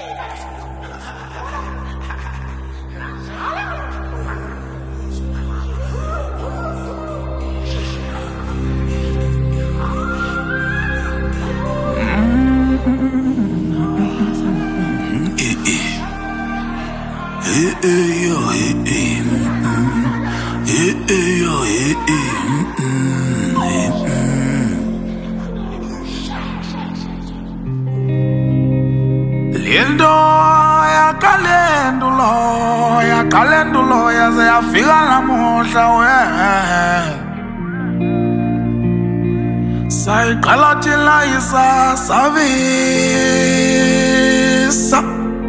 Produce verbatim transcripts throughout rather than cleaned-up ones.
Lindo ya kalendulo ya kalendulo yaze yafika namuhla we sayiqala thina isasabisa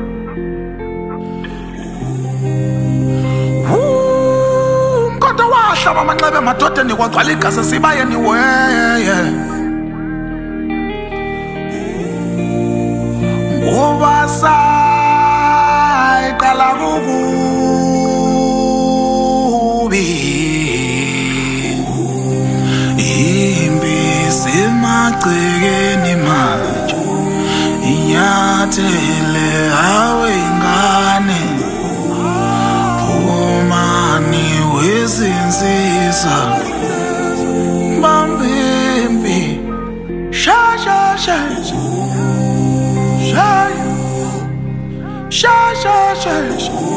umkhonto wahlaba amanxeba emadodeni kwagcwala igasi sibayeni weye ngoba sayiqala kukubi imbi semagcekeni manje inyathele awe ingane umani wezinsisa bambimbi shasha shasha Sha, sha, sha, sha.